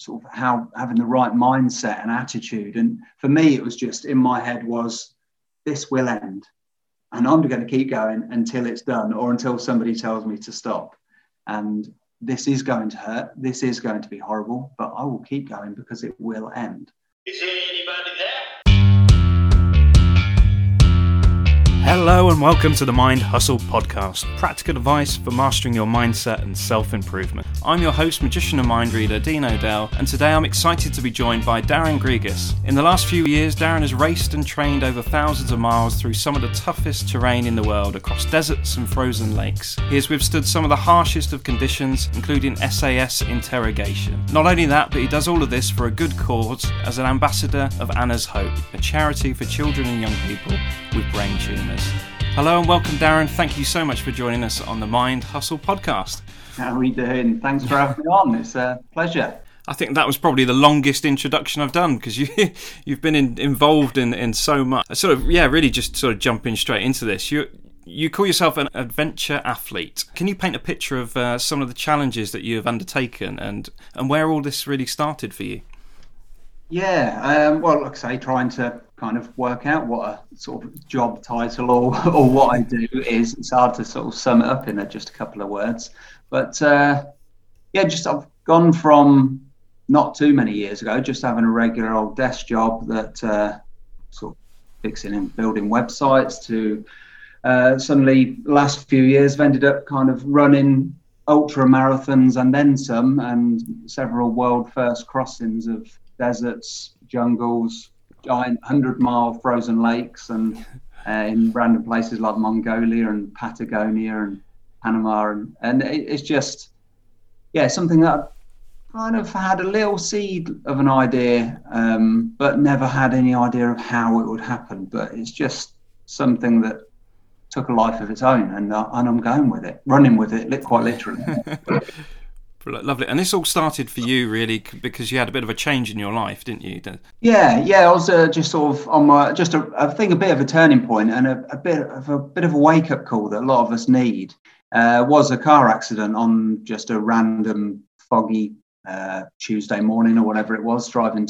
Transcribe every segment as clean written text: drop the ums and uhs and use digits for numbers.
sort of how having the right mindset and attitude. And for me, it was just in my head was, this will end. And I'm going to keep going until it's done or until somebody tells me to stop. And this is going to hurt. This is going to be horrible, but I will keep going because it will end. Is there anybody there? Hello and welcome to the Mind Hustle podcast, practical advice for mastering your mindset and self-improvement. I'm your host, magician and mind reader, Dean O'Dell, and today I'm excited to be joined by Darren Grigas. In the last few years, Darren has raced and trained over thousands of miles through some of the toughest terrain in the world, across deserts and frozen lakes. He has withstood some of the harshest of conditions, including SAS interrogation. Not only that, but he does all of this for a good cause as an ambassador of Anna's Hope, a charity for children and young people with brain tumours. Hello and welcome, Darren. Thank you so much for joining us on the Mind Hustle podcast. How are we doing? Thanks for having me on. It's a pleasure. I think that was probably the longest introduction I've done because you've been involved in so much. Really just sort of jumping straight into this. You call yourself an adventure athlete. Can you paint a picture of some of the challenges that you have undertaken and where all this really started for you? Yeah, well, like I say, trying to kind of work out what a sort of job title or what I do is. It's hard to sort of sum it up in just a couple of words. But I've gone from not too many years ago, just having a regular old desk job that sort of fixing and building websites to suddenly the last few years I've ended up kind of running ultra marathons and then some, and several world first crossings of deserts, jungles, giant 100-mile frozen lakes, and in random places like Mongolia and Patagonia and Panama, and it's just something that I kind of had a little seed of an idea, but never had any idea of how it would happen. But it's just something that took a life of its own, and I'm going with it, running with it, quite literally. Lovely. And this all started for you really because you had a bit of a change in your life, didn't you? Yeah. I was just sort of on my, I think a bit of a turning point and a bit of a wake up call that a lot of us need. Was a car accident on just a random foggy Tuesday morning or whatever it was, driving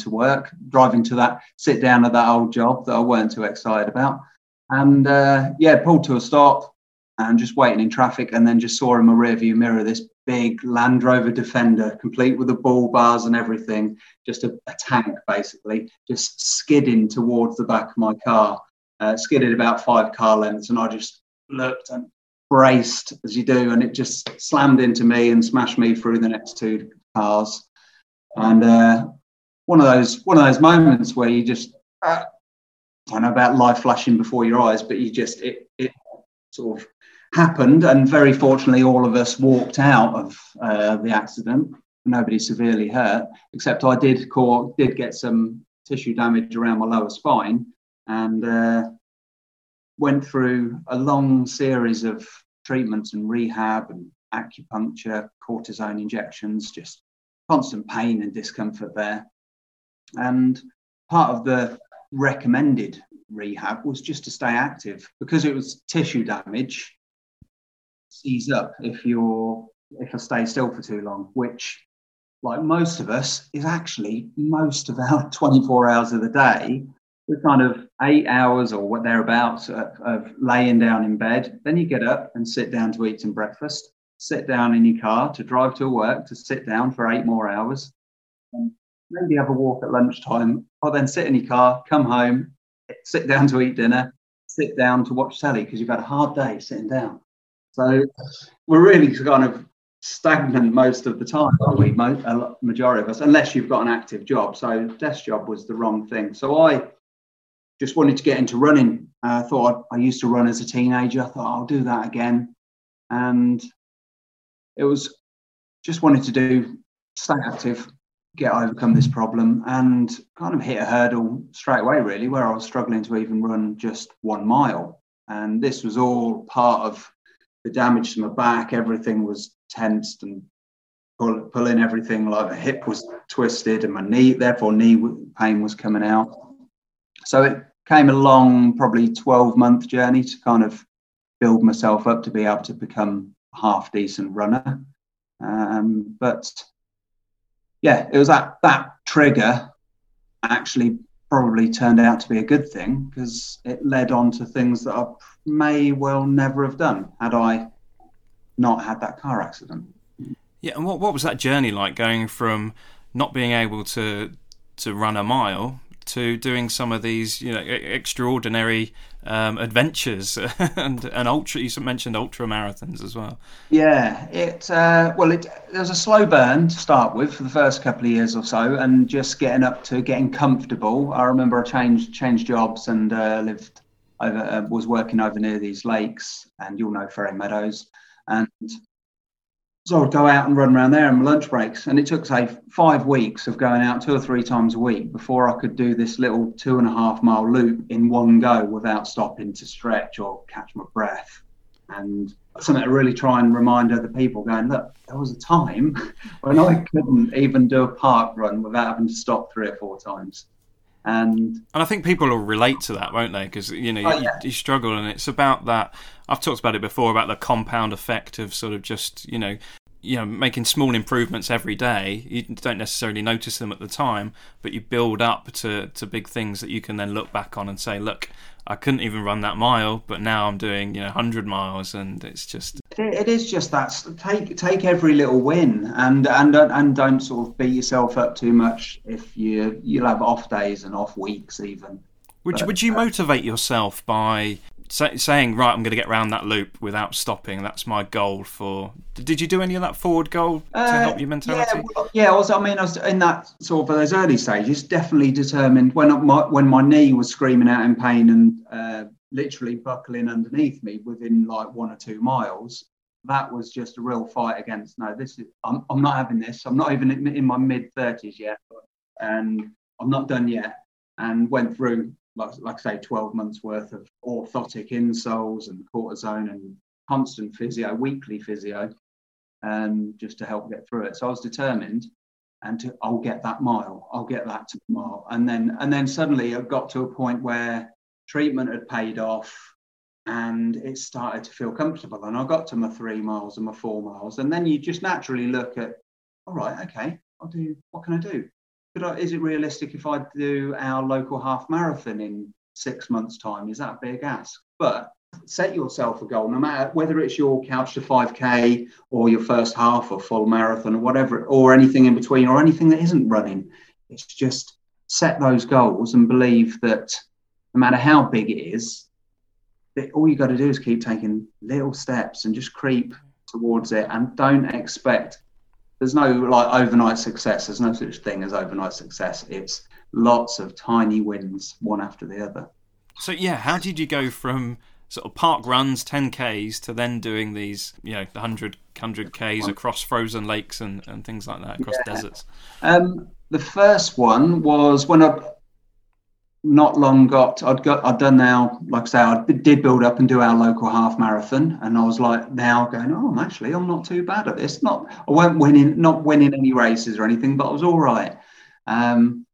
to that sit down at that old job that I weren't too excited about, and pulled to a stop and just waiting in traffic, and then just saw in my rearview mirror this big Land Rover Defender, complete with the bull bars and everything, just a tank basically, just skidding towards the back of my car, skidded about 5 car lengths, and I just looked and braced as you do, and it just slammed into me and smashed me through the next 2 cars. And one of those moments where you just I don't know about life flashing before your eyes, but you just it sort of happened, and very fortunately all of us walked out of the accident. Nobody severely hurt, except I did get some tissue damage around my lower spine, and went through a long series of treatments and rehab and acupuncture, cortisone injections, just constant pain and discomfort there. And part of the recommended rehab was just to stay active because it was tissue damage. Seize up if I stay still for too long, which, like most of us, is actually most of our 24 hours of the day. We're kind of 8 hours or thereabouts of laying down in bed. Then you get up and sit down to eat some breakfast, sit down in your car to drive to work, to sit down for 8 more hours, and maybe have a walk at lunchtime, or then sit in your car, come home, sit down to eat dinner, sit down to watch telly because you've had a hard day sitting down. So we're really kind of stagnant most of the time, aren't we? Majority of us, unless you've got an active job. So desk job was the wrong thing. So I just wanted to get into running. I thought I used to run as a teenager. I thought I'll do that again. And it was just wanted to stay active, overcome this problem, and kind of hit a hurdle straight away, really, where I was struggling to even run just 1 mile. And this was all part of the damage to my back. Everything was tensed and pulling everything, like the hip was twisted and my knee pain was coming out. So it came a long, probably 12-month journey to kind of build myself up to be able to become a half decent runner. But yeah, it was that trigger actually probably turned out to be a good thing, because it led on to things that I may well never have done had I not had that car accident. Yeah, and what was that journey like, going from not being able to run a mile to doing some of these, extraordinary adventures and ultra? You mentioned ultra marathons as well. Yeah, it was a slow burn to start with for the first couple of years or so, and just getting comfortable. I remember I changed jobs and was working over near these lakes, and you'll know Ferry Meadows, and so I'd go out and run around there in my lunch breaks, and it took, say, 5 weeks of going out 2 or 3 times a week before I could do this little 2.5 mile loop in one go without stopping to stretch or catch my breath. And something to really try and remind other people, going, look, there was a time when I couldn't even do a park run without having to stop 3 or 4 times. And I think people will relate to that, won't they? Because you struggle, and it's about that. I've talked about it before, about the compound effect of sort of just making small improvements every day. You don't necessarily notice them at the time, but you build up to big things that you can then look back on and say, look, I couldn't even run that mile, but now I'm doing 100 miles, and it's just. It is just that. Take every little win, and don't sort of beat yourself up too much. If you'll have off days and off weeks even. Would you motivate yourself by saying, right, I'm going to get around that loop without stopping? That's my goal for. Did you do any of that forward goal to help your mentality? I was in that sort of those early stages, definitely determined. When my knee was screaming out in pain and literally buckling underneath me within like 1 or 2 miles, that was just a real fight against. No, I'm not having this. I'm not even in my mid-30s yet, and I'm not done yet. And went through, like I say, 12 months worth of orthotic insoles and cortisone and constant physio, weekly physio, just to help get through it. So I was determined, and I'll get that mile. I'll get that to the mile. And then suddenly I got to a point where treatment had paid off, and it started to feel comfortable. And I got to my 3 miles and my 4 miles, and then you just naturally look at, all right, okay, what can I do? Is it realistic if I do our local half marathon in 6 months' time? Is that a big ask? But set yourself a goal, no matter whether it's your couch to 5K or your first half or full marathon or whatever, or anything in between, or anything that isn't running. It's just set those goals and believe that no matter how big it is, that all you got to do is keep taking little steps and just creep towards it, and don't expect. There's no overnight success. There's no such thing as overnight success. It's lots of tiny wins, one after the other. So yeah, how did you go from sort of park runs, 10Ks, to then doing these, the 100Ks across frozen lakes and things like that, across deserts? The first one was when I'd done now, like I say, I did build up and do our local half marathon, and I was like now going, I'm not too bad at this. I weren't not winning any races or anything, but I was all right. And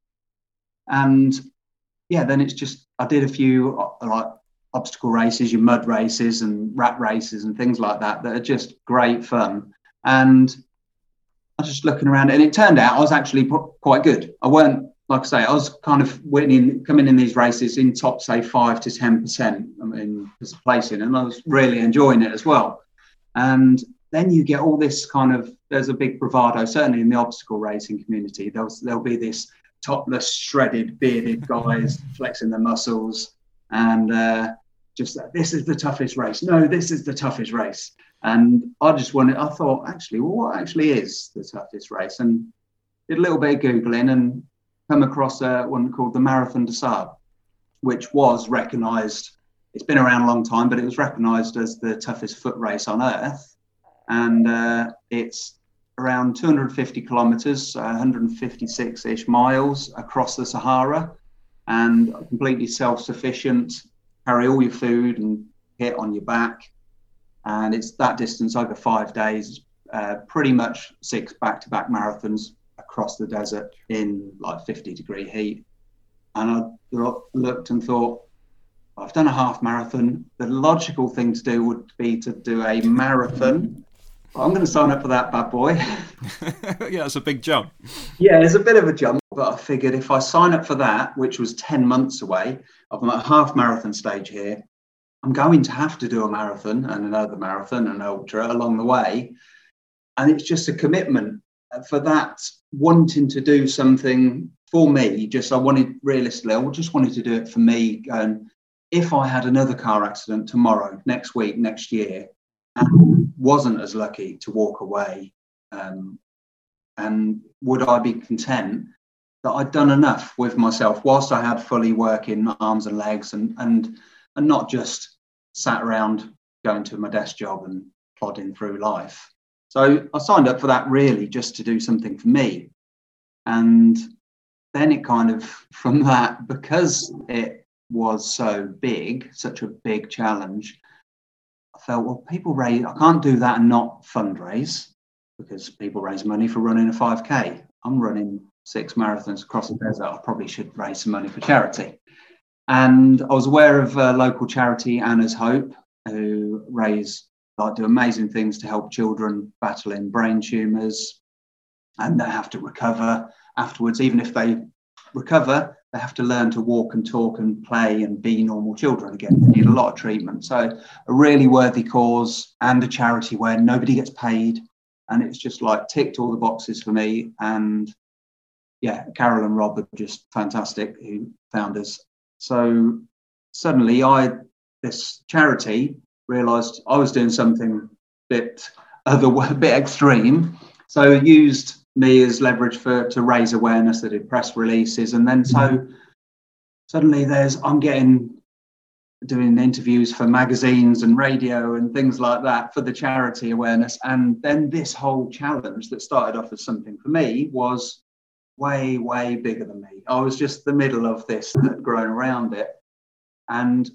yeah, then it's just, I did a few like obstacle races, your mud races and rat races and things like that are just great fun. And I was just looking around, and it turned out I was actually quite good. I weren't, like I say, I was kind of coming in these races in top, say, 5 to 10%, as a placing, and I was really enjoying it as well. And then you get all this kind of, there's a big bravado, certainly in the obstacle racing community. There'll be this topless, shredded, bearded guys flexing their muscles, and this is the toughest race. No, this is the toughest race. And I thought, actually, well, what actually is the toughest race? And did a little bit of Googling and come across one called the Marathon des Sables, which was recognised. It's been around a long time, but it was recognised as the toughest foot race on earth. And it's around 250 kilometres, 156-ish miles across the Sahara, and completely self-sufficient, carry all your food and kit on your back. And it's that distance over 5 days, pretty much 6 back-to-back marathons across the desert in like 50-degree heat. And I looked and thought, I've done a half marathon. The logical thing to do would be to do a marathon I'm going to sign up for that bad boy. Yeah, it's a big jump. Yeah, it's a bit of a jump, but I figured if I sign up for that, which was 10 months away, I'm at a half marathon stage here. I'm going to have to do a marathon and another marathon and an ultra along the way. And it's just a commitment for that, wanting to do something for me. Just, I just wanted to do it for me. And if I had another car accident tomorrow, next week, next year, and wasn't as lucky to walk away, and would I be content that I'd done enough with myself whilst I had fully working arms and legs, and not just sat around going to my desk job and plodding through life. So I signed up for that really just to do something for me. And then it kind of, from that, because it was so big, such a big challenge, I felt, well, I can't do that and not fundraise, because people raise money for running a 5K. I'm running 6 marathons across the desert. I probably should raise some money for charity. And I was aware of a local charity, Anna's Hope, who do amazing things to help children battling brain tumours, and they have to recover afterwards. Even if they recover, they have to learn to walk and talk and play and be normal children again. They need a lot of treatment. So a really worthy cause, and a charity where nobody gets paid. And it's just like ticked all the boxes for me. And yeah, Carol and Rob are just fantastic, who found us. So suddenly this charity realised I was doing something a bit extreme. So it used me as leverage to raise awareness. They did press releases. And then so suddenly I'm doing interviews for magazines and radio and things like that for the charity awareness. And then this whole challenge that started off as something for me was way, way bigger than me. I was just the middle of this that had grown around it. And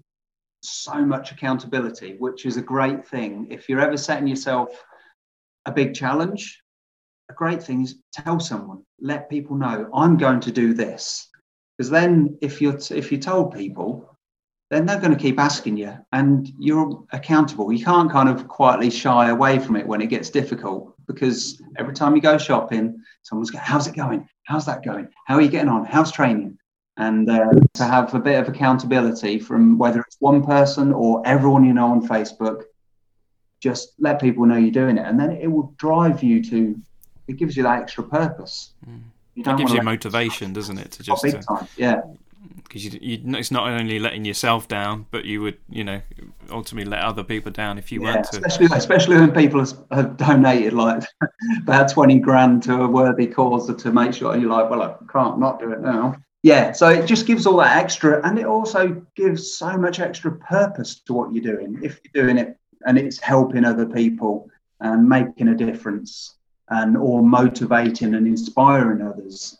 so much accountability, which is a great thing. If you're ever setting yourself a big challenge, a great thing is tell someone, let people know I'm going to do this. Because then if you told people, then they're going to keep asking you, and you're accountable. You can't kind of quietly shy away from it when it gets difficult, because every time you go shopping, someone's going, how's it going? How's that going? How are you getting on? How's training? And to have a bit of accountability from whether it's one person or everyone you know on Facebook, just let people know you're doing it. And then it will drive you it gives you that extra purpose. It gives you motivation, doesn't it? To just big time, yeah. Because it's not only letting yourself down, but you would, ultimately let other people down if you weren't to. Especially when people have donated like about 20 grand to a worthy cause, to make sure you're like, well, I can't not do it now. Yeah, so it just gives all that extra, and it also gives so much extra purpose to what you're doing. If you're doing it and it's helping other people and making a difference, or motivating and inspiring others,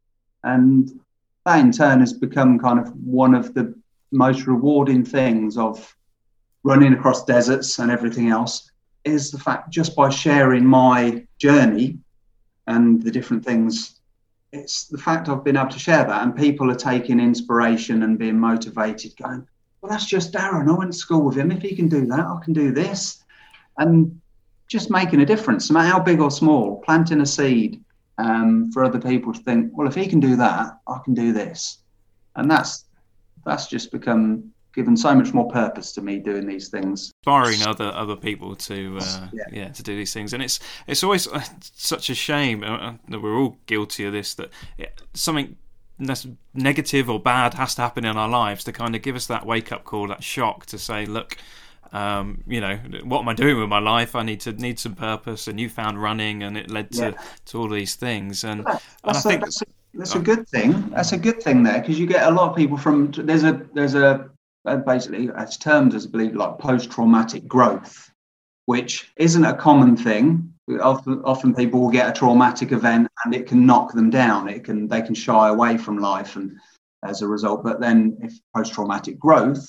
and that in turn has become kind of one of the most rewarding things of running across deserts and everything else, is the fact, just by sharing my journey and the different things, it's the fact I've been able to share that, and people are taking inspiration and being motivated, going, well, that's just Darren. I went to school with him. If he can do that, I can do this. And just making a difference, no matter how big or small, planting a seed for other people to think, well, if he can do that, I can do this. And that's just become given so much more purpose to me doing these things, inspiring other people to to do these things. And it's always such a shame that we're all guilty of this, that something that's negative or bad has to happen in our lives to kind of give us that wake up call, that shock to say, look, what am I doing with my life? I need some purpose. And you found running, and it led to all these things. And I think that's a good thing. That's a good thing there, because you get a lot of people from there's a basically it's termed as, I believe, like post-traumatic growth, which isn't a common thing. Often people will get a traumatic event and it can knock them down. They can shy away from life, and as a result. But then, if post-traumatic growth,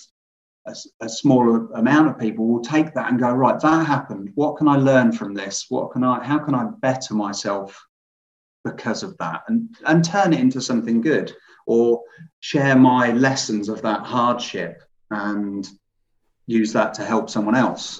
a smaller amount of people will take that and go, right, that happened. What can I learn from this? How can I better myself because of that, and turn it into something good, or share my lessons of that hardship and use that to help someone else.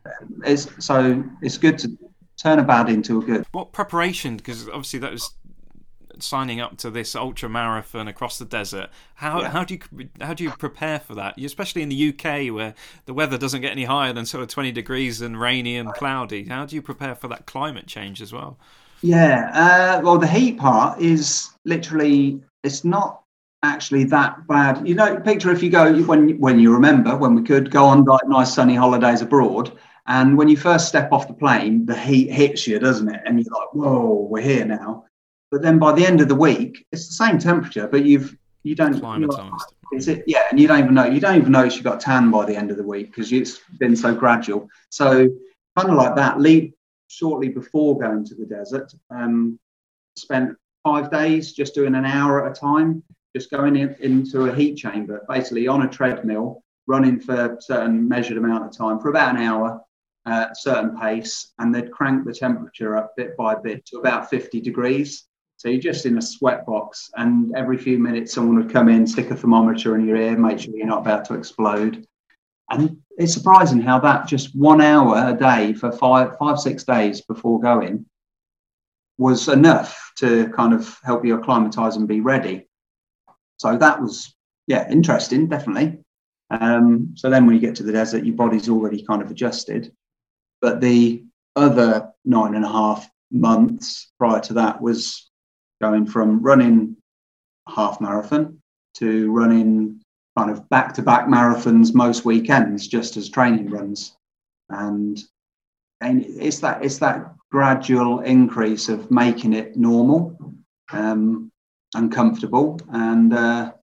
It's good to turn a bad into a good. What preparation? Because obviously that was signing up to this ultra marathon across the desert. How do you prepare for that? Especially in the UK where the weather doesn't get any higher than sort of 20 degrees and rainy and cloudy. How do you prepare for that climate change as well? Yeah, well, the heat part is literally, it's not actually that bad. You know, picture if you go, when you remember, when we could go on like nice sunny holidays abroad, and when you first step off the plane, the heat hits you, doesn't it? And you're like, whoa, we're here now. But then by the end of the week, it's the same temperature, but you don't Climatized. Is it? Yeah, and you don't even notice you got tan by the end of the week because it's been so gradual. So kind of like that. Shortly before going to the desert, spent 5 days just doing an hour at a time, just going into a heat chamber, basically on a treadmill, running for a certain measured amount of time for about an hour at a certain pace, and they'd crank the temperature up bit by bit to about 50 degrees. So you're just in a sweat box, and every few minutes someone would come in, stick a thermometer in your ear, make sure you're not about to explode. And it's surprising how that just 1 hour a day for 6 days before going was enough to kind of help you acclimatise and be ready. So that was, interesting, definitely. So then when you get to the desert, your body's already kind of adjusted. But the other 9.5 months prior to that was going from running a half marathon to running kind of back-to-back marathons most weekends just as training runs. And it's that gradual increase of making it normal and comfortable. And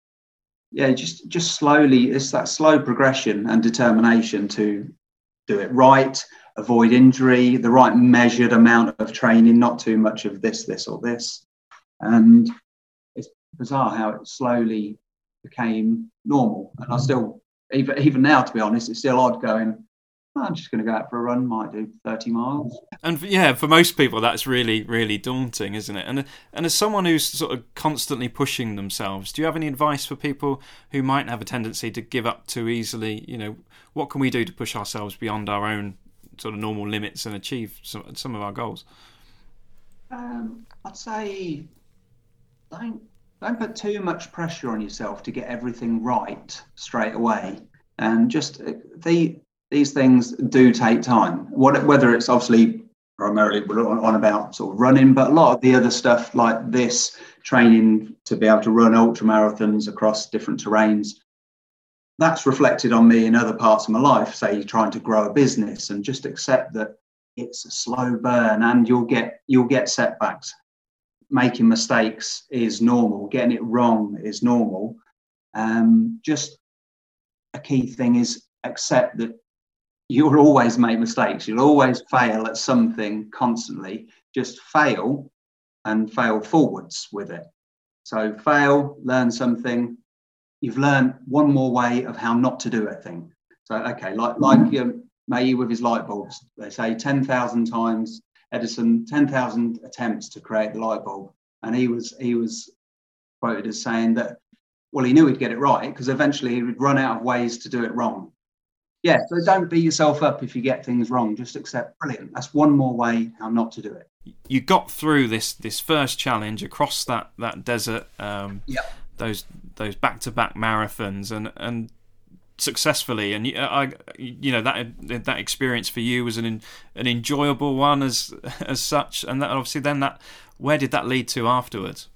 just slowly, it's that slow progression and determination to do it right, avoid injury, the right measured amount of training, not too much of this or this. And it's bizarre how it slowly became normal. And I still, even now, to be honest, it's still odd going, I'm just going to go out for a run, might do 30 miles. And for most people, that's really, really daunting, isn't it? And as someone who's sort of constantly pushing themselves, do you have any advice for people who might have a tendency to give up too easily? You know, what can we do to push ourselves beyond our own sort of normal limits and achieve some of our goals? I'd say don't put too much pressure on yourself to get everything right straight away. And just these things do take time. Whether it's obviously primarily on about sort of running, but a lot of the other stuff like this training to be able to run ultra marathons across different terrains, that's reflected on me in other parts of my life. Say you're trying to grow a business, and just accept that it's a slow burn and you'll get setbacks. Making mistakes is normal. Getting it wrong is normal. Just a key thing is accept that you'll always make mistakes. You'll always fail at something constantly. Just fail and fail forwards with it. So fail, learn something. You've learned one more way of how not to do a thing. So, okay, like May with his light bulbs, they say 10,000 times, Edison, 10,000 attempts to create the light bulb. And he was quoted as saying that, well, he knew he'd get it right because eventually he would run out of ways to do it wrong. Yeah, so don't beat yourself up if you get things wrong. Just accept, brilliant, that's one more way how not to do it. You got through this first challenge across that desert, those back-to-back marathons, and successfully, and that experience for you was an enjoyable one as such, and that obviously then where did that lead to afterwards?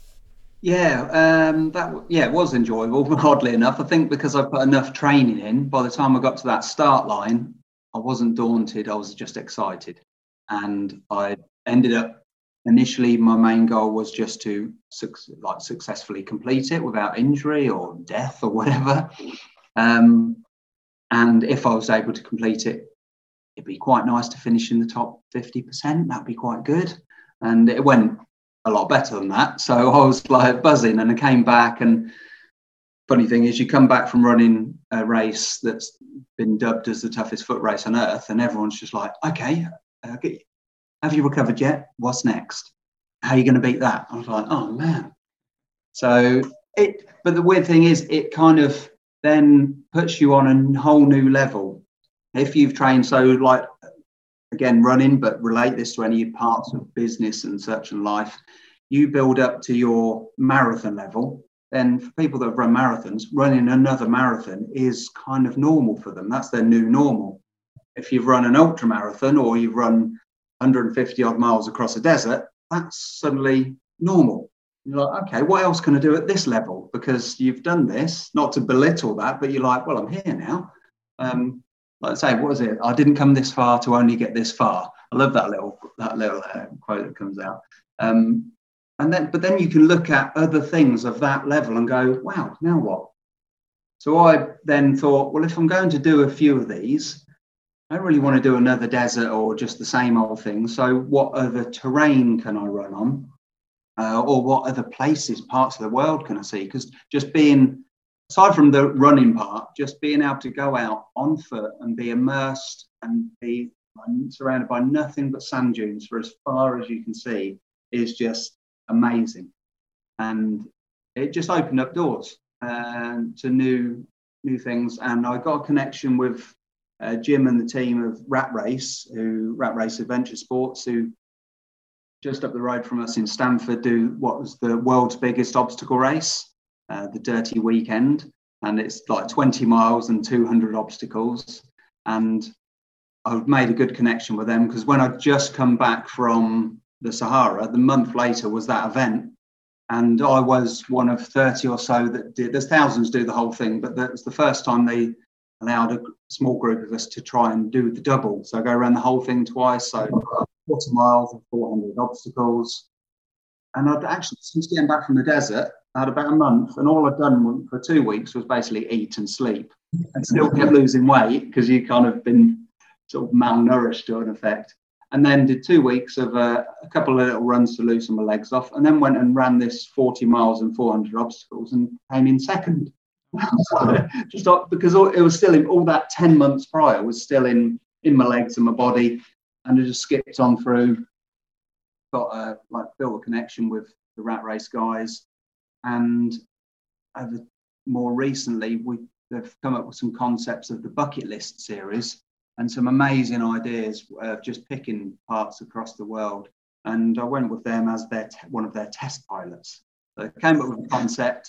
It was enjoyable. Oddly enough, I think because I put enough training in, by the time I got to that start line, I wasn't daunted. I was just excited, and I ended up. Initially, my main goal was just to successfully complete it without injury or death or whatever. And if I was able to complete it, it'd be quite nice to finish in the top 50%. That'd be quite good. And it went a lot better than that. So I was like buzzing, and I came back. And funny thing is, you come back from running a race that's been dubbed as the toughest foot race on earth, and everyone's just like, okay, have you recovered yet? What's next? How are you going to beat that? I was like, oh man. But the weird thing is, it kind of then puts you on a whole new level if you've trained, so like, again, running, but relate this to any parts of business and such and life, you build up to your marathon level. Then for people that have run marathons, running another marathon is kind of normal for them. That's their new normal. If you've run an ultra marathon or you've run 150 odd miles across a desert, that's suddenly normal. You're like, okay, what else can I do at this level? Because you've done this, not to belittle that, but you're like, well, I'm here now. Like I say, what is it? I didn't come this far to only get this far. I love that little quote that comes out. But then you can look at other things of that level and go, wow, now what? So I then thought, well, if I'm going to do a few of these, I don't really want to do another desert or just the same old thing. So what other terrain can I run on? Or what other places, parts of the world can I see? Because just being, aside from the running part, just being able to go out on foot and be immersed and be surrounded by nothing but sand dunes for as far as you can see is just amazing. And it just opened up doors to new things. And I got a connection with Jim and the team of Rat Race Adventure Sports, who just up the road from us in Stamford do what was the world's biggest obstacle race, the Dirty Weekend. And it's like 20 miles and 200 obstacles. And I've made a good connection with them because when I'd just come back from the Sahara, the month later was that event. And I was one of 30 or so that did, there's thousands do the whole thing, but that was the first time they allowed a small group of us to try and do the double. So go around the whole thing twice. So 40 miles and 400 obstacles. And I'd actually, since getting back from the desert, I had about a month, and all I'd done for 2 weeks was basically eat and sleep and still kept losing weight because you kind of been sort of malnourished to an effect. And then did 2 weeks of a couple of little runs to loosen my legs off, and then went and ran this 40 miles and 400 obstacles and came in second. Just because it was still in all that 10 months prior was still in my legs and my body, and I just skipped on through. Got built a connection with the Rat Race guys, and more recently they've come up with some concepts of the bucket list series and some amazing ideas of just picking parts across the world. And I went with them as one of their test pilots. So they came up with a concept.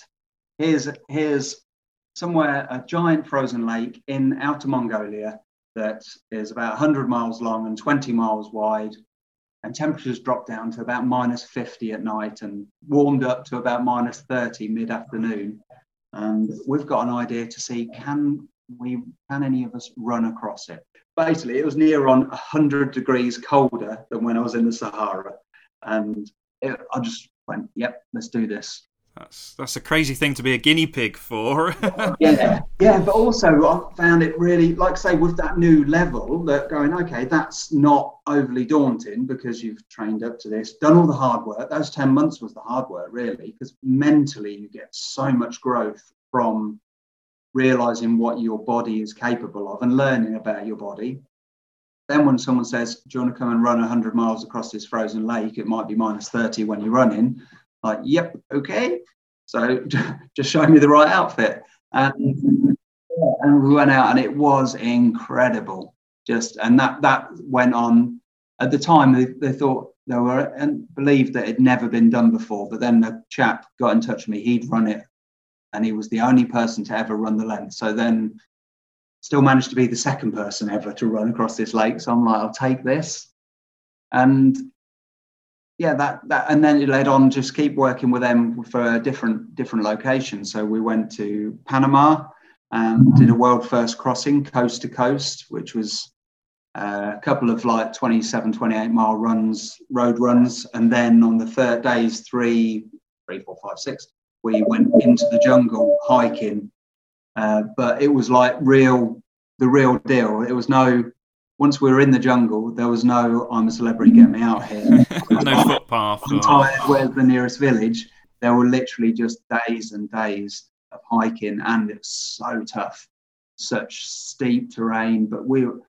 Here's somewhere a giant frozen lake in Outer Mongolia that is about 100 miles long and 20 miles wide, and temperatures dropped down to about -50 at night and warmed up to about -30 mid-afternoon. And we've got an idea to see, can any of us run across it? Basically, it was near on 100 degrees colder than when I was in the Sahara. And I just went, yep, let's do this. That's a crazy thing to be a guinea pig for. Yeah, but also I found it really, like I say, with that new level, that going, okay, that's not overly daunting because you've trained up to this, done all the hard work. Those 10 months was the hard work, really, because mentally you get so much growth from realizing what your body is capable of and learning about your body. Then when someone says, do you want to come and run 100 miles across this frozen lake? It might be -30 when you're running. Like, yep, okay. So just show me the right outfit. And we went out and it was incredible. And that went on. At the time, they thought they were and believed that it had never been done before. But then the chap got in touch with me. He'd run it and he was the only person to ever run the length. So then still managed to be the second person ever to run across this lake. So I'm like, I'll take this. And yeah, that and then it led on, just keep working with them for different locations. So we went to Panama and did a world first crossing coast to coast, which was a couple of 27, 28 mile road runs. And then on the third days, 3, 4, 5, 6, we went into the jungle hiking. But it was like the real deal. It was once we were in the jungle, there was no, I'm a celebrity, get me out here. No footpath. I'm tired, where's the nearest village? There were literally just days and days of hiking, and it was so tough. Such steep terrain. But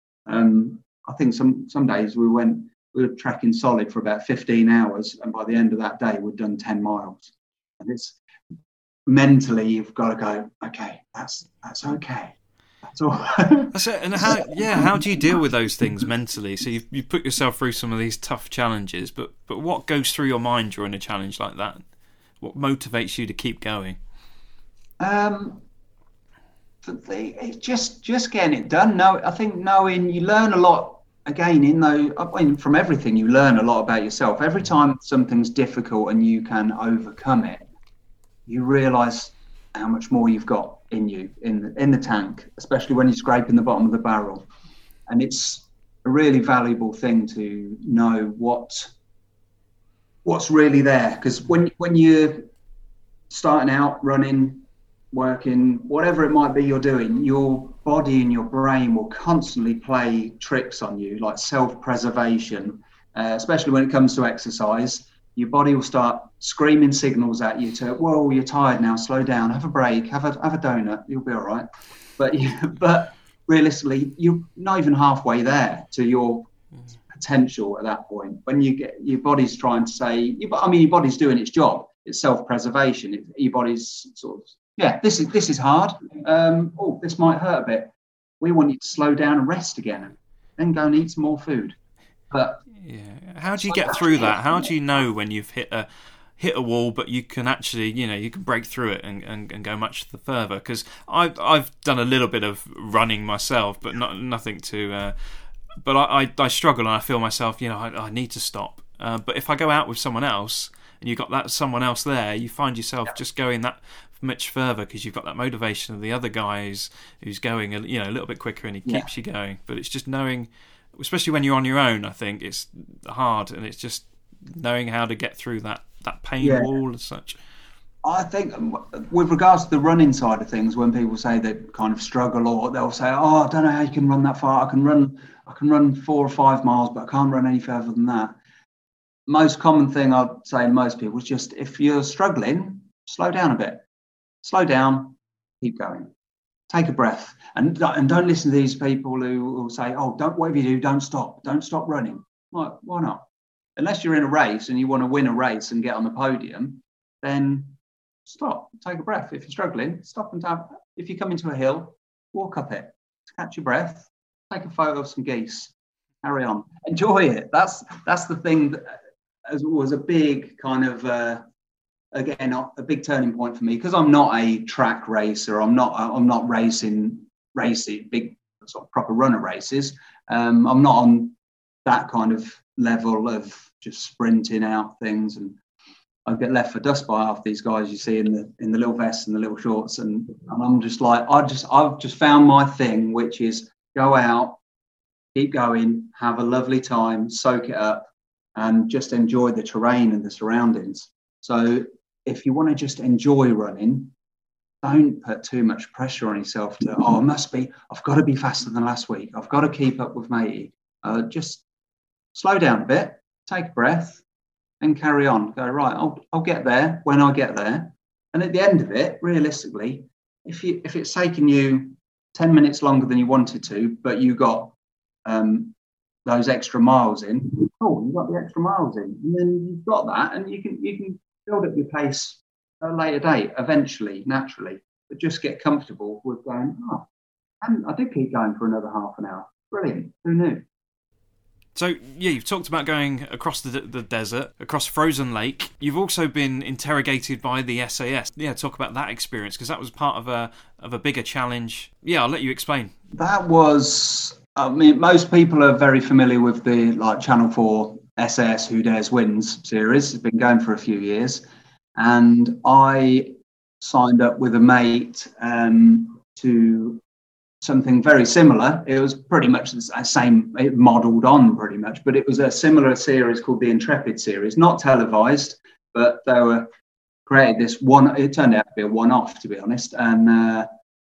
I think some days we were trekking solid for about 15 hours, and by the end of that day, we'd done 10 miles. And it's mentally, you've got to go, okay, that's okay. That's all. That's it. And how do you deal with those things mentally? So you've put yourself through some of these tough challenges, but what goes through your mind during a challenge like that? What motivates you to keep going? It's just getting it done. No, I think knowing you learn a lot again from everything. You learn a lot about yourself. Every time something's difficult and you can overcome it, you realise how much more you've got in you in the tank, especially when you're scraping the bottom of the barrel. And it's a really valuable thing to know what's really there, because when you're starting out running, working, whatever it might be you're doing, your body and your brain will constantly play tricks on you, like self-preservation, especially when it comes to exercise. Your body will start screaming signals at you to, whoa, you're tired now, slow down, have a break, have a donut, you'll be all right. But realistically, you're not even halfway there to your potential at that point. When you get, your body's trying to say, your body's doing its job. It's self-preservation. Your body's sort of, this is hard. This might hurt a bit. We want you to slow down and rest again, and then go and eat some more food. But how do you get through that? How do you know when you've hit a wall, but you can actually, you can break through it and go much further? Because I've done a little bit of running myself, but nothing to. But I struggle, and I feel myself. I need to stop. But if I go out with someone else, and you've got that someone else there, you find yourself just going that much further, because you've got that motivation of the other guy who's going a little bit quicker, and he keeps you going. But it's just knowing, especially when you're on your own, I think it's hard, and it's just knowing how to get through that pain wall as such. I think with regards to the running side of things, when people say they kind of struggle, or they'll say, I don't know how you can run that far. I can run 4 or 5 miles, but I can't run any further than that. Most common thing I'd say to most people is just, if you're struggling, slow down a bit. Slow down, keep going. Take a breath, and don't listen to these people who will say, whatever you do, don't stop running. Like, why not? Unless you're in a race and you want to win a race and get on the podium, then stop, take a breath. If you're struggling, stop and if you come into a hill, walk up it, catch your breath, take a photo of some geese, carry on, enjoy it. That's the thing that was a big kind of again, a big turning point for me, because I'm not a track racer. I'm not racing big sort of proper runner races. I'm not on that kind of level of just sprinting out things, and I get left for dust by half these guys you see in the little vests and the little shorts, and I'm just like, I've just found my thing, which is go out, keep going, have a lovely time, soak it up, and just enjoy the terrain and the surroundings. So if you want to just enjoy running, don't put too much pressure on yourself to, I've got to be faster than last week, I've got to keep up with matey. Just slow down a bit, take a breath, and carry on. Go, right, I'll get there when I get there. And at the end of it, realistically, if it's taking you 10 minutes longer than you wanted to, but you got those extra miles in, you got the extra miles in, and then you've got that, and you can build up your pace at a later date, eventually, naturally. But just get comfortable with going, I did keep going for another half an hour. Brilliant. Who knew? So, you've talked about going across the desert, across Frozen Lake. You've also been interrogated by the SAS. Talk about that experience, because that was part of a bigger challenge. I'll let you explain. That was, most people are very familiar with the Channel 4 SAS Who Dares Wins series. It's been going for a few years. And I signed up with a mate to something very similar. It was pretty much the same, it modelled on pretty much, but it was a similar series called the Intrepid series, not televised, but they were created this one. It turned out to be a one-off, to be honest. And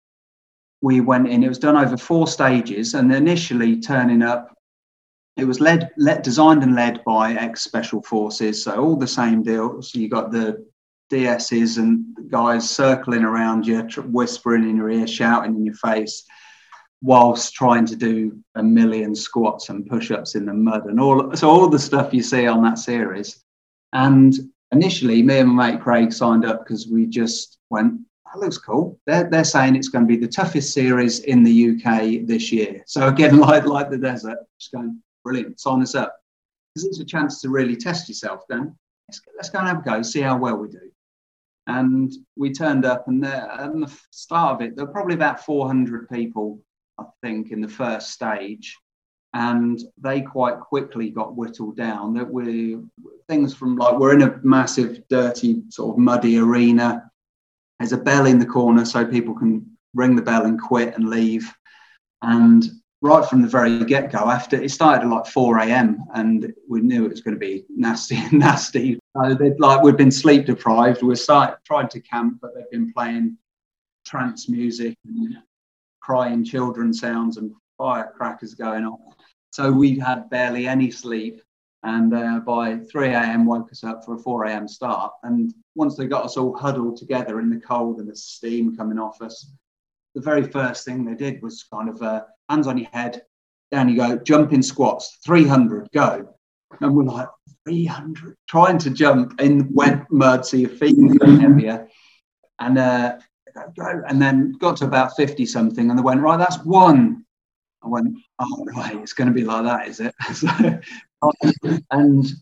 we went in. It was done over 4 stages, and initially turning up, it was designed and led by ex-special forces, so all the same deal. So you got the DSs and the guys circling around you, whispering in your ear, shouting in your face, whilst trying to do a million squats and push-ups in the mud and all the stuff you see on that series. And initially, me and my mate Craig signed up because we just went, that looks cool. They're saying it's going to be the toughest series in the UK this year. So again, like the desert, just going, brilliant, sign us up. Because it's a chance to really test yourself then. Let's go and have a go, see how well we do. And we turned up, and at the start of it, there were probably about 400 people, I think, in the first stage. And they quite quickly got whittled down. That things from like, we're in a massive, dirty, sort of muddy arena. There's a bell in the corner so people can ring the bell and quit and leave. And right from the very get-go, after it started at like 4 a.m. and we knew it was going to be nasty. We'd been sleep deprived. We tried to camp, but they'd been playing trance music and crying children sounds and firecrackers going on. So we had barely any sleep. And by 3 a.m. woke us up for a 4 a.m. start. And once they got us all huddled together in the cold and the steam coming off us, the very first thing they did was kind of hands on your head, down you go, jumping squats, 300, go. And we're like, 300, trying to jump in wet mud so your feet are heavier. And go. And then got to about 50 something, and they went, right, that's one. I went, oh, right, it's going to be like that, is it? And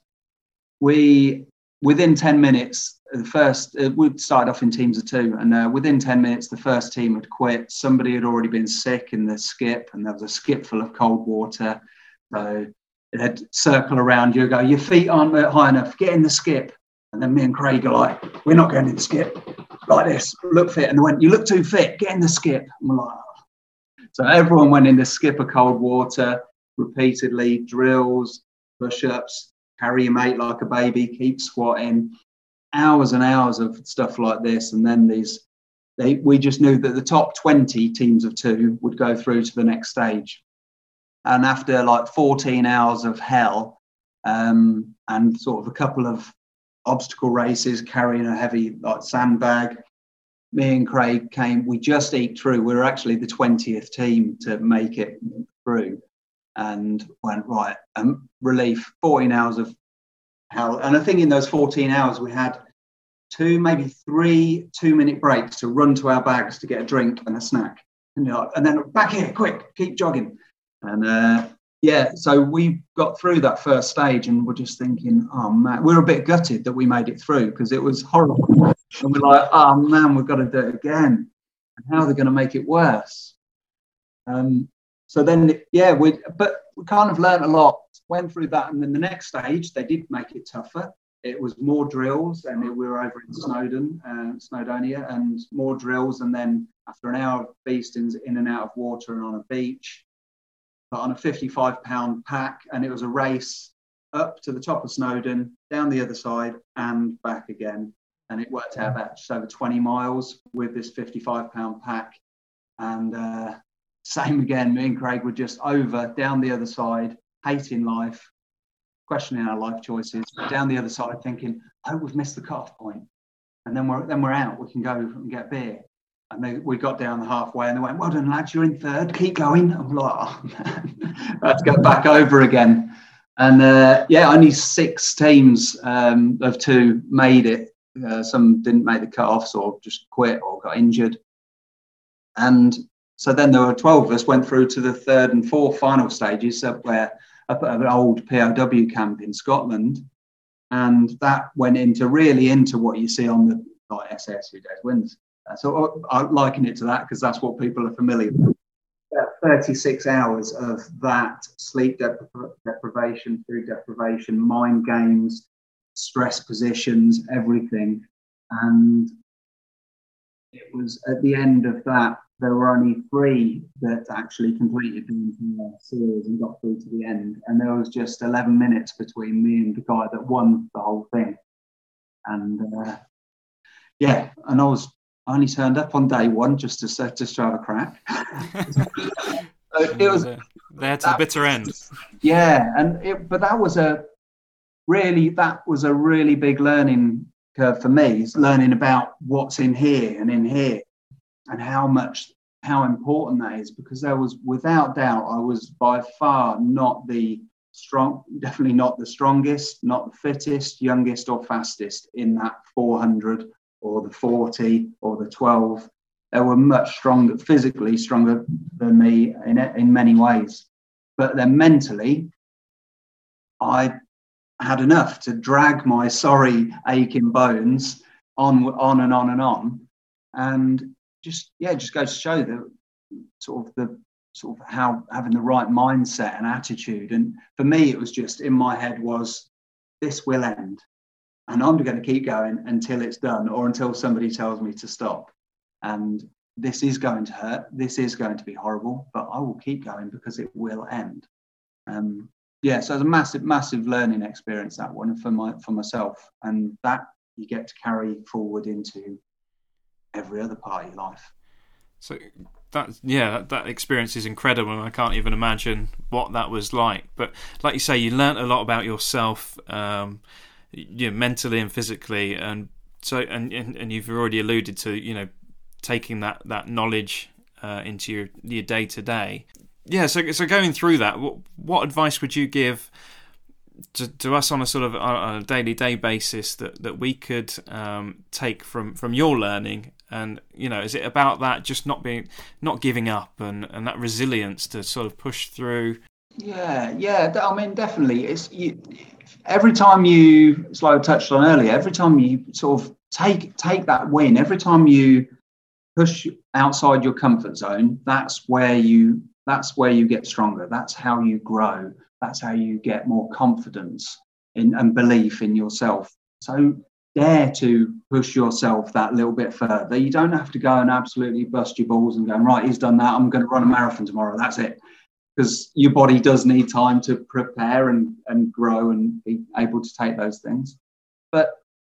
within 10 minutes, we'd started off in teams of two, and within 10 minutes, the first team had quit. Somebody had already been sick in the skip, and there was a skip full of cold water. So it had circle around you, go, your feet aren't high enough, get in the skip. And then me and Craig are like, we're not going in the skip, like this, look fit. And they went, you look too fit, get in the skip. And we're like, oh. So everyone went in the skip of cold water, repeatedly, drills, push-ups, carry your mate like a baby, keep squatting, hours and hours of stuff like this. And then we just knew that the top 20 teams of two would go through to the next stage. And after like 14 hours of hell, and sort of a couple of obstacle races, carrying a heavy like sandbag, me and Craig we just eked through. We were actually the 20th team to make it through, and went, right, relief, 14 hours of hell. And I think in those 14 hours we had 2, maybe 3 2-minute breaks to run to our bags to get a drink and a snack, and then back here, quick, keep jogging. And so we got through that first stage, and we're just thinking, oh man, we were a bit gutted that we made it through because it was horrible. And we're like, oh man, we've got to do it again. And how are they going to make it worse? So then, we kind of learned a lot, went through that. And then the next stage, they did make it tougher. It was more drills, and we were over in Snowdonia, and more drills. And then after an hour of beastings in and out of water and on a beach, but on a 55-pound pack, and it was a race up to the top of Snowdon, down the other side, and back again. And it worked out about just over 20 miles with this 55-pound pack. And same again, me and Craig were just over, down the other side, hating life, questioning our life choices, down the other side thinking, oh, we've missed the cut-off point. And then we're out, we can go and get beer. And we got down the halfway, and they went, well done, lads, you're in third, keep going. I'm like, oh, man, let's go back over again. And only 6 teams of 2 made it. Some didn't make the cut-offs or just quit or got injured. And so then there were 12 of us went through to the 3rd and 4th final stages up at an old POW camp in Scotland. And that went into what you see on the SS, Who Dares Wins. So I liken it to that because that's what people are familiar with. 36 hours of that, sleep deprivation, food deprivation, mind games, stress positions, everything. And it was at the end of that, there were only 3 that actually completed the entire series and got through to the end. And there was just 11 minutes between me and the guy that won the whole thing. And and I only turned up on day 1 just to have a crack. It was there to the bitter end. Yeah, but that was a really big learning curve for me. Is learning about what's in here, and how important that is. Because there was, without doubt, I was by far not the definitely not the strongest, not the fittest, youngest, or fastest in that 400 or the 40 or the 12. They were much stronger, physically stronger than me in many ways. But then mentally, I had enough to drag my sorry, aching bones on and on and on. And just goes to show the sort of how having the right mindset and attitude. And for me, it was just in my head was, this will end. And I'm going to keep going until it's done or until somebody tells me to stop. And this is going to hurt. This is going to be horrible, but I will keep going because it will end. So it's a massive, massive learning experience, that one for myself. And that you get to carry forward into every other part of your life. So that experience is incredible, and I can't even imagine what that was like. But like you say, you learnt a lot about yourself, mentally and physically, and so and you've already alluded to taking that knowledge into your day to day. So going through that, what advice would you give to us on a sort of on a day basis that we could take from your learning? And is it about that, just not giving up and that resilience to sort of push through? I mean, definitely. It's every time it's like I touched on earlier. Every time you sort of take that win, every time you push outside your comfort zone, that's where you get stronger. That's how you grow. That's how you get more confidence and belief in yourself. So dare to push yourself that little bit further. You don't have to go and absolutely bust your balls and go, right, he's done that, I'm going to run a marathon tomorrow. That's it. Because your body does need time to prepare and grow and be able to take those things. But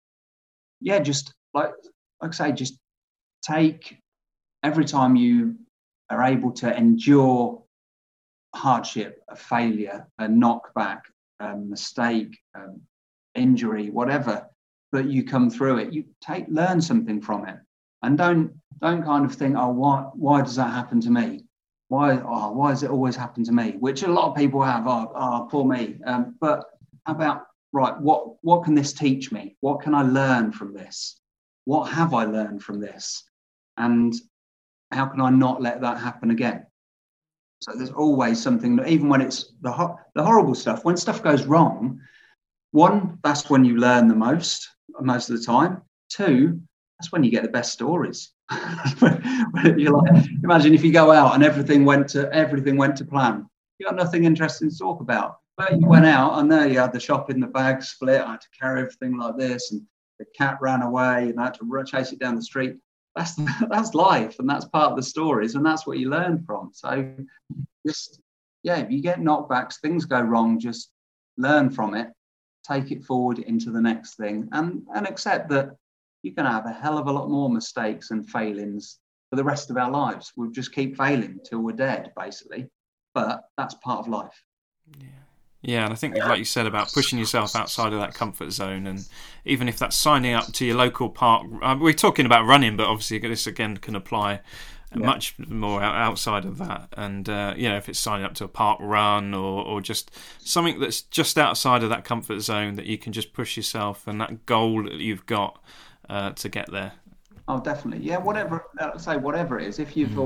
just like I say, just take every time you are able to endure hardship, a failure, a knockback, a mistake, injury, whatever, but you come through it, you learn something from it, and don't kind of think, why does that happen to me? Why does it always happen to me? Which a lot of people have. Poor me. But how about, right, what can this teach me? What can I learn from this? What have I learned from this? And how can I not let that happen again? So there's always something that, even when it's the horrible stuff, when stuff goes wrong, one, that's when you learn the most of the time. Two, that's when you get the best stories. You're like, imagine if you go out and everything went to plan. You got nothing interesting to talk about. But you went out and there you had the shop in the bag split. I had to carry everything like this, and the cat ran away, and I had to chase it down the street. That's life, and that's part of the stories, and that's what you learn from. So just if you get knockbacks, things go wrong, just learn from it, take it forward into the next thing, and accept that you're going to have a hell of a lot more mistakes and failings for the rest of our lives. We'll just keep failing till we're dead, basically. But that's part of life. Yeah, and I think, like you said, about pushing yourself outside of that comfort zone, and even if that's signing up to your local park, we're talking about running, but obviously this again can apply much more outside of that. And if it's signing up to a park run or just something that's just outside of that comfort zone, that you can just push yourself and that goal that you've got to get there. Oh, definitely. Yeah, whatever it is. If you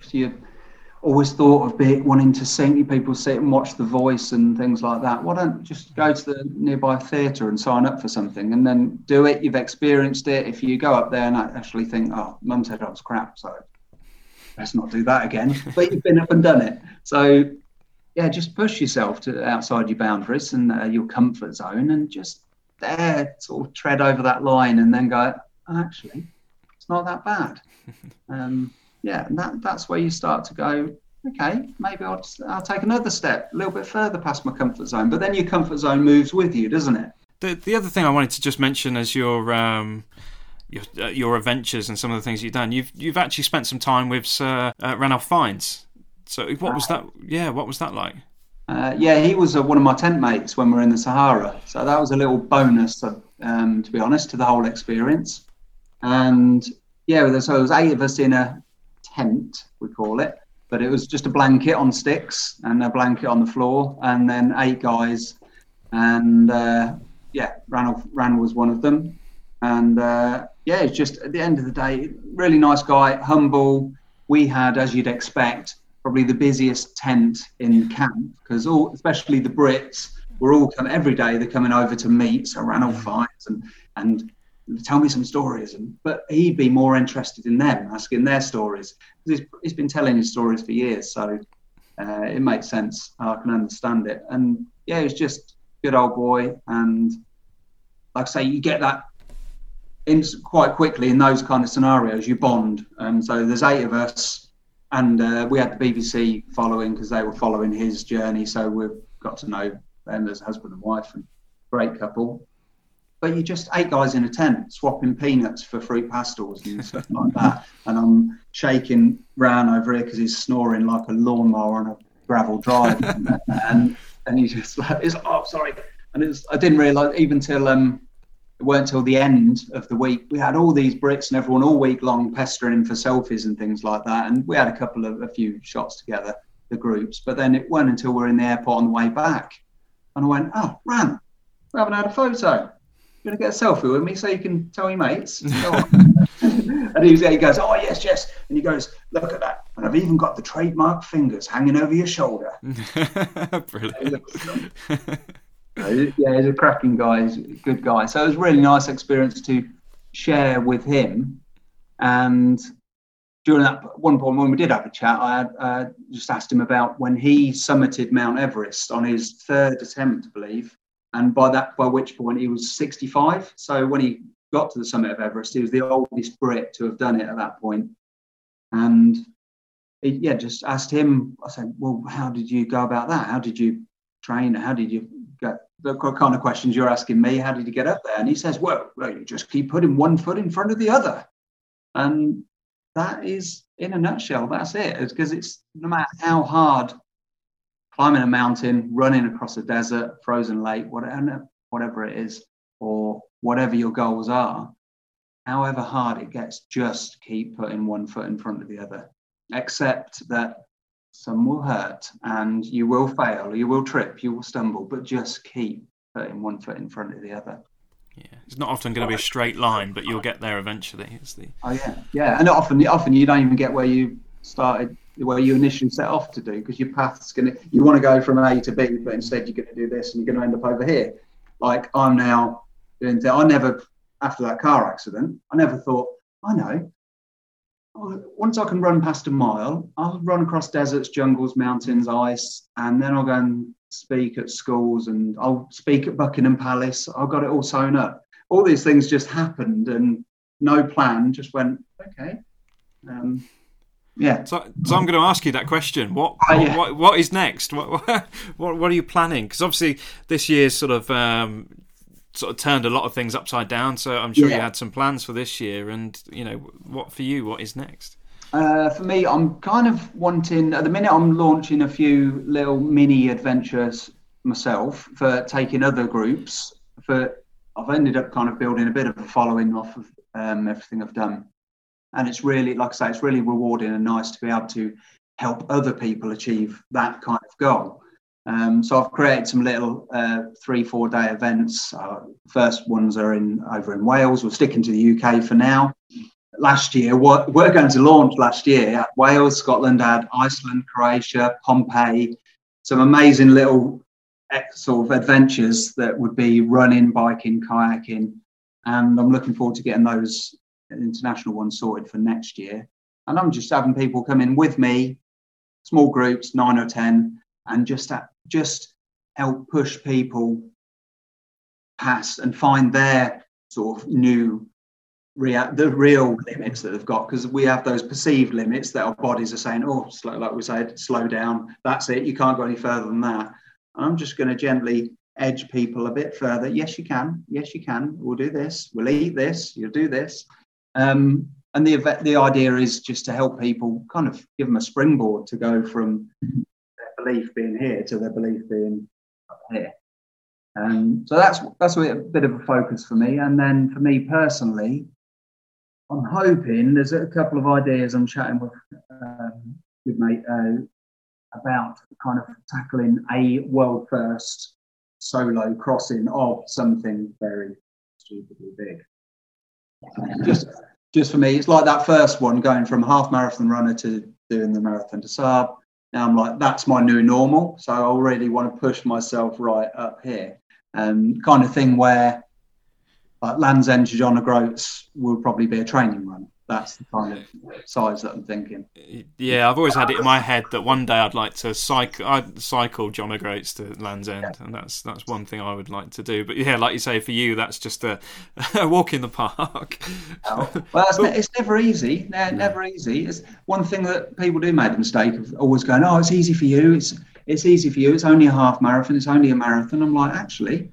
always thought of wanting to sing, people sit and watch The Voice and things like that, why don't just go to the nearby theatre and sign up for something and then do it? You've experienced it. If you go up there and actually think, mum said I was crap, so let's not do that again, but you've been up and done it. So just push yourself to outside your boundaries and your comfort zone, and just there sort of tread over that line and then go, actually it's not that bad. And that's where you start to go, okay, maybe I'll take another step a little bit further past my comfort zone. But then your comfort zone moves with you, doesn't it? The other thing I wanted to just mention is your adventures and some of the things you've done. You've actually spent some time with Sir Ranulph Fiennes. So what was that? Yeah, what was that like? He was one of my tent mates when we were in the Sahara. So that was a little bonus, to be honest, to the whole experience. And so there was 8 of us in a tent, we call it, but it was just a blanket on sticks and a blanket on the floor, and then 8 guys, and Ranulph was one of them, and yeah, it's just at the end of the day, really nice guy, humble. We had, as you'd expect, probably the busiest tent in camp because especially the Brits, were all coming every day. They're coming over to meet, so ran all fights and tell me some stories. But he'd be more interested in them, asking their stories. He's been telling his stories for years, so it makes sense. I can understand it. And yeah, he's just a good old boy. And like I say, you get that quite quickly in those kind of scenarios. You bond, and so there's 8 of us, and we had the BBC following because they were following his journey. So we've got to know them as husband and wife, and great couple. But you're just 8 guys in a tent swapping peanuts for fruit pastels and stuff like that. And I'm shaking Ran over here because he's snoring like a lawnmower on a gravel drive, and he's just like, oh, sorry. And I didn't realise even till it weren't till the end of the week. We had all these Brits and everyone all week long pestering him for selfies and things like that. And we had a few shots together, the groups. But then it weren't until we were in the airport on the way back. And I went, oh, Ran, we haven't had a photo. You're going to get a selfie with me so you can tell your mates? And he goes, oh, yes. And he goes, look at that. And I've even got the trademark fingers hanging over your shoulder. Brilliant. Yeah, he's a cracking guy. He's a good guy. So it was a really nice experience to share with him. And during that one point when we did have a chat, I just asked him about when he summited Mount Everest on his 3rd attempt, I believe. And by which point he was 65. So when he got to the summit of Everest, he was the oldest Brit to have done it at that point. And just asked him, I said, well, how did you go about that? How did you train? How did you get the kind of questions you're asking me? How did you get up there? And he says, well, you just keep putting one foot in front of the other. And that is, in a nutshell, that's it. It's because it's no matter how hard climbing a mountain, running across a desert, frozen lake, whatever it is, or whatever your goals are, however hard it gets, just keep putting one foot in front of the other. Accept that some will hurt and you will fail, you will trip, you will stumble, but just keep putting one foot in front of the other. Yeah, it's not often going to be a straight line, but you'll get there eventually. Yeah, and often you don't even get where you started, where you initially set off to do, because your path's you want to go from A to B, but instead you're going to do this and you're going to end up over here. Like I'm now doing. After that car accident, I never thought, I know, once I can run past a mile, I'll run across deserts, jungles, mountains, ice, and then I'll go and speak at schools and I'll speak at Buckingham Palace. I've got it all sewn up. All these things just happened and no plan, just went, okay. Yeah. So I'm going to ask you that question. What is next? What are you planning? Because obviously this year's sort of turned a lot of things upside down. So I'm sure you had some plans for this year. And what for you? What is next? For me, I'm kind of wanting. At the minute, I'm launching a few little mini adventures myself for taking other groups. I've ended up kind of building a bit of a following off of everything I've done. And it's really, like I say, it's really rewarding and nice to be able to help other people achieve that kind of goal. So I've created some little 3-4 day events. First ones are over in Wales. We're sticking to the UK for now. Last year, we're going to launch last year. Wales, Scotland had Iceland, Croatia, Pompeii. Some amazing little sort of adventures that would be running, biking, kayaking. And I'm looking forward to getting those international ones sorted for next year. And I'm just having people come in with me, small groups, 9 or 10, and just help push people past and find their sort of the real limits that they've got, because we have those perceived limits that our bodies are saying, oh, slow, like we said, slow down, that's it, you can't go any further than that. I'm just going to gently edge people a bit further. Yes, you can, we'll do this, we'll eat this, you'll do this. And the idea is just to help people, kind of give them a springboard to go from their belief being here to their belief being up here. So that's a bit of a focus for me. And then for me personally, I'm hoping there's a couple of ideas I'm chatting with good mate about kind of tackling a world first solo crossing of something very stupidly big. Just for me, it's like that first one, going from half marathon runner to doing the Marathon des Sables. Now I'm like, that's my new normal. So I already want to push myself right up here. Kind of thing where like Land's End to John O'Groats will probably be a training run. That's the kind of size that I'm thinking. Yeah, I've always had it in my head that one day I'd like to cycle John O'Groats to Land's End, and that's one thing I would like to do. But yeah, like you say, for you, that's just a walk in the park. Well, it's never easy. Never easy. It's one thing that people do make the mistake of always going, "Oh, it's easy for you. It's easy for you. It's only a half marathon. It's only a marathon." I'm like, actually,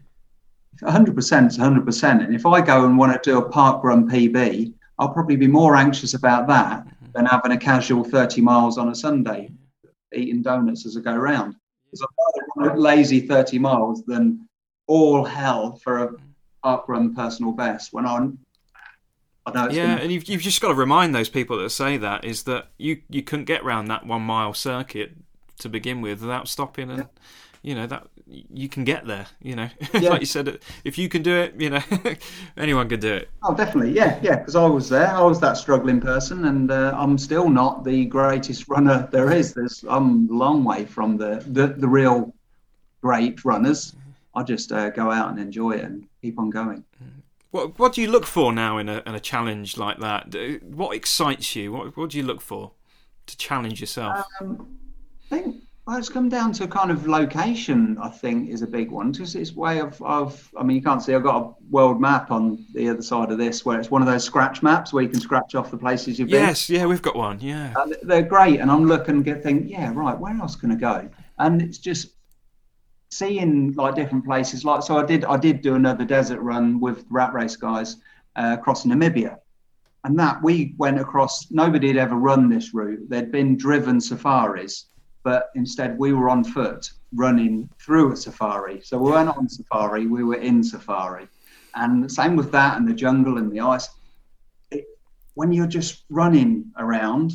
100% is 100%. And if I go and want to do a park run PB, I'll probably be more anxious about that than having a casual 30 miles on a Sunday, eating donuts as I go round. Because I'd rather run a lazy 30 miles than all hell for a park run personal best when I know it's and you've just got to remind those people that say that is that you couldn't get round that 1 mile circuit to begin with without stopping, and that you can get there. Like you said, if you can do it, anyone can do it. Oh, definitely, yeah. Because I was there. I was that struggling person, and I'm still not the greatest runner there is. I'm a long way from the real great runners. I just go out and enjoy it and keep on going. What do you look for now in a challenge like that? What excites you? What do you look for to challenge yourself? I think. Well, it's come down to kind of location, I think, is a big one. Because it's way of you can't see, I've got a world map on the other side of this where it's one of those scratch maps where you can scratch off the places you've been. Yes, yeah, we've got one, yeah. They're great. And I'm looking and think, yeah, right, where else can I go? And it's just seeing like different places. Like, so I did do another desert run with Rat Race guys across Namibia. And that we went across, nobody had ever run this route. There'd been driven safaris. But instead we were on foot running through a safari. So we weren't on safari, we were in safari. And same with that and the jungle and the ice. When you're just running around,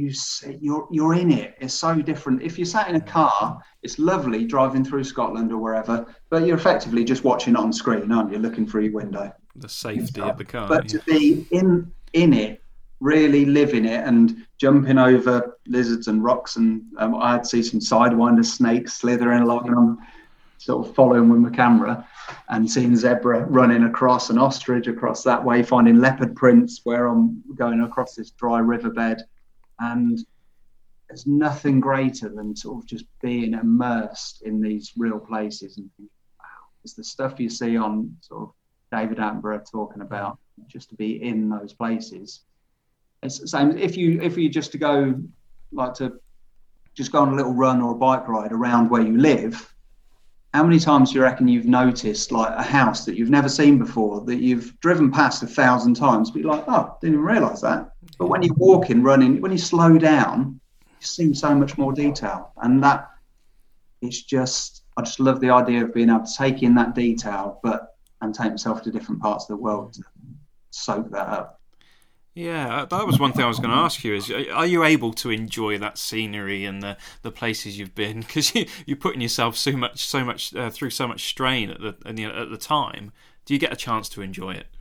you're in it. It's so different. If you're sat in a car, it's lovely driving through Scotland or wherever, but you're effectively just watching it on screen, aren't you? Looking through your window. The safety of the car. But to be in it, really living it and jumping over lizards and rocks, and I had to see some sidewinder snakes slithering along, and I'm sort of following with my camera and seeing zebra running across, an ostrich across that way, finding leopard prints where I'm going across this dry riverbed. And there's nothing greater than sort of just being immersed in these real places and thinking, wow, it's the stuff you see on sort of David Attenborough talking about, just to be in those places. It's the same if you just to go like to just go on a little run or a bike ride around where you live. How many times do you reckon you've noticed like a house that you've never seen before, that you've driven past 1,000 times, but you're like, oh, didn't even realise that. But when you're walking, running, when you slow down, you see so much more detail, and that it's just I just love the idea of being able to take in that detail, and take myself to different parts of the world to soak that up. Yeah, that was one thing I was going to ask you: is are you able to enjoy that scenery and the places you've been? Because you're putting yourself so much through so much strain at the time. Do you get a chance to enjoy it?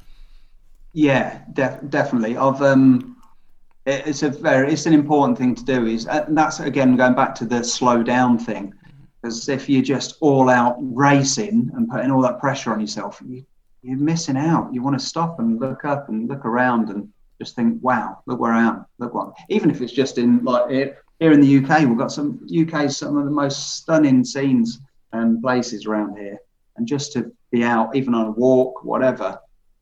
Yeah, definitely. It's an important thing to do. And that's again going back to the slow down thing. Because if you're just all out racing and putting all that pressure on yourself, you're missing out. You want to stop and look up and look around and just think, wow, look where I am. Look what, even if it's just in like here in the UK, we've got some of the most stunning scenes and places around here. And just to be out, even on a walk, whatever,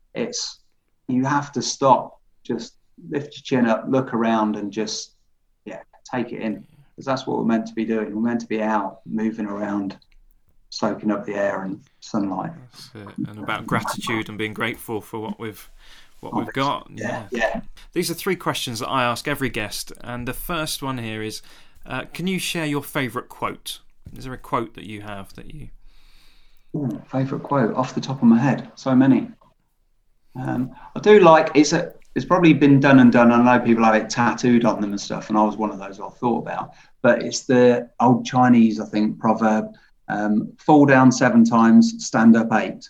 you have to stop, just lift your chin up, look around, and just take it in, because that's what we're meant to be doing. We're meant to be out, moving around, soaking up the air and sunlight. That's it. And about gratitude and being grateful for what we've got. Yeah. These are 3 questions that I ask every guest, and the first one here is, can you share your favourite quote? Is there a quote that you have that you... Ooh, favourite quote off the top of my head? So many. I do like it's probably been done. I know people have it tattooed on them and stuff, and I was one of those I thought about. But it's the old Chinese, I think, proverb: fall down 7 times, stand up 8.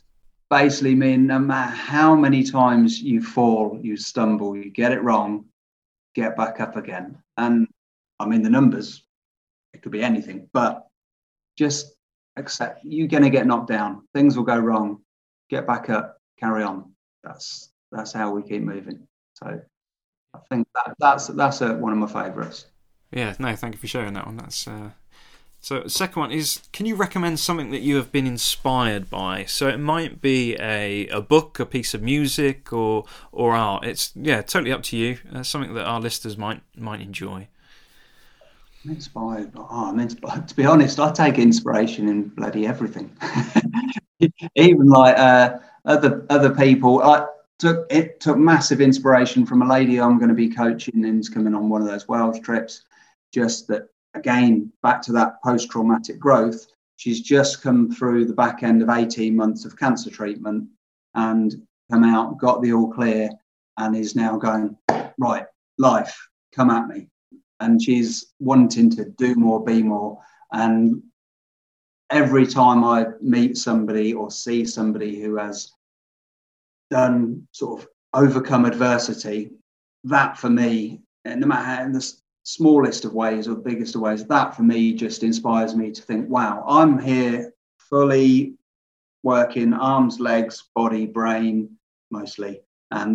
basically mean no matter how many times you fall, you stumble, you get it wrong, get back up again. And I mean, the numbers, it could be anything, but just accept you're going to get knocked down. Things will go wrong. Get back up, carry on. That's how we keep moving. So I think that's one of my favourites. Yeah, no, thank you for sharing that one. That's so. The second one is: can you recommend something that you have been inspired by? So it might be a book, a piece of music, or art. It's totally up to you. Something that our listeners might enjoy. I'm inspired. To be honest, I take inspiration in bloody everything. Even like other people. It took massive inspiration from a lady I'm going to be coaching and is coming on one of those Wales trips. Just that, again, back to that post-traumatic growth. She's just come through the back end of 18 months of cancer treatment and come out, got the all clear, and is now going, right, life, come at me. And she's wanting to do more, be more. And every time I meet somebody or see somebody who has done sort of overcome adversity, that for me, and no matter how in the smallest of ways or the biggest of ways, that for me just inspires me to think, wow, I'm here fully working arms, legs, body, brain, mostly. And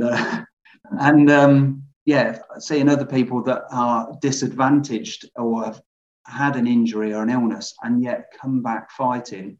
seeing other people that are disadvantaged or have had an injury or an illness and yet come back fighting,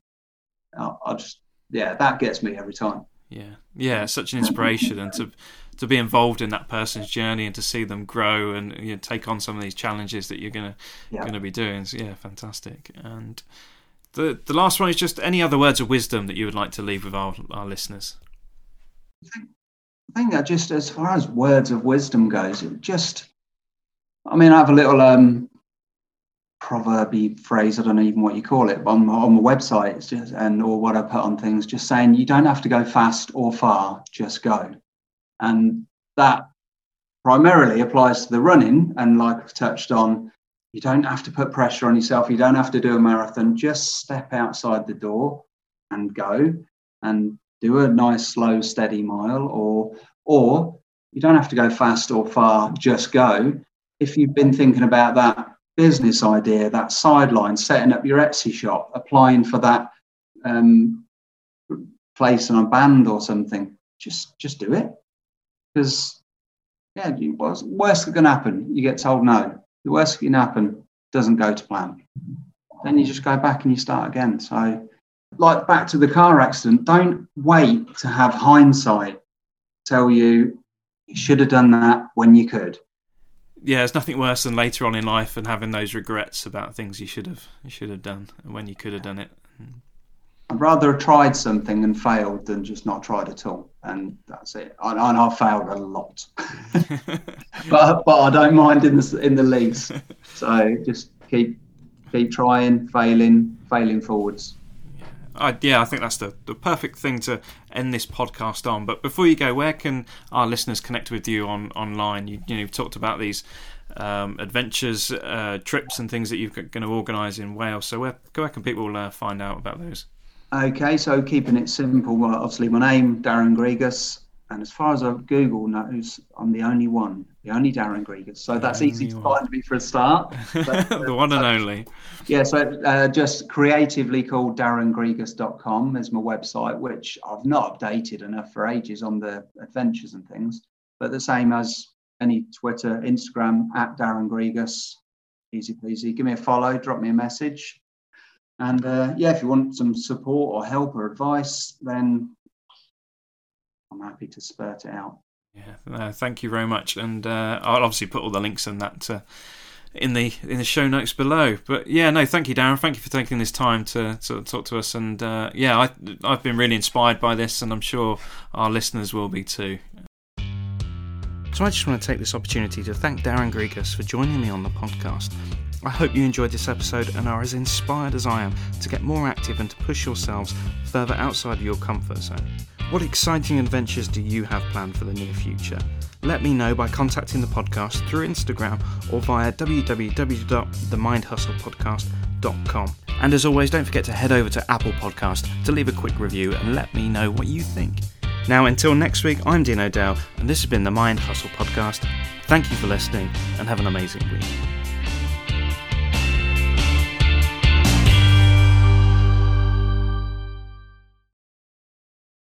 that gets me every time. Yeah, such an inspiration, and to be involved in that person's journey and to see them grow and take on some of these challenges that you're gonna be doing. So, yeah, fantastic. And the last one is just any other words of wisdom that you would like to leave with our listeners. I think that just as far as words of wisdom goes, I have a little proverby phrase, I don't know even what you call it, on my website, it's just, or what I put on things, just saying you don't have to go fast or far, just go. And that primarily applies to the running, and like I've touched on, you don't have to put pressure on yourself, you don't have to do a marathon, just step outside the door and go and do a nice slow steady mile, or you don't have to go fast or far, just go. If you've been thinking about that business idea, that sideline, setting up your Etsy shop, applying for that place in a band or something, just do it. Because what's worst that can happen? You get told no. The worst that can happen doesn't go to plan. Then you just go back and you start again. So, like back to the car accident, don't wait to have hindsight tell you should have done that when you could. Yeah, there's nothing worse than later on in life and having those regrets about things you should have done when you could have done it. I'd rather have tried something and failed than just not tried at all, and that's it. I've failed a lot, but I don't mind in the least. So just keep trying, failing forwards. I think that's the perfect thing to end this podcast on. But before you go, where can our listeners connect with you online? You've talked about these adventures, trips and things that you're going to organise in Wales. So where can people find out about those? Okay, so keeping it simple, well, obviously my name, Darren Grigas, and as far as Google knows, I'm the only Darren Grigas. So that's easy to find me for a start. But, the one and only. Yeah, so just creatively called darrengrigas.com is my website, which I've not updated enough for ages on the adventures and things. But the same as any Twitter, Instagram, @Darren Grigas. Easy peasy. Give me a follow, drop me a message. And if you want some support or help or advice, then I'm happy to spurt it out. Yeah, thank you very much. And I'll obviously put all the links and that in the show notes below. But thank you, Darren. Thank you for taking this time to talk to us. And I've been really inspired by this, and I'm sure our listeners will be too. So I just want to take this opportunity to thank Darren Grigas for joining me on the podcast. I hope you enjoyed this episode and are as inspired as I am to get more active and to push yourselves further outside of your comfort zone. What exciting adventures do you have planned for the near future? Let me know by contacting the podcast through Instagram or via www.themindhustlepodcast.com. And as always, don't forget to head over to Apple Podcast to leave a quick review and let me know what you think. Now, until next week, I'm Dean O'Dell, and this has been the Mind Hustle Podcast. Thank you for listening, and have an amazing week.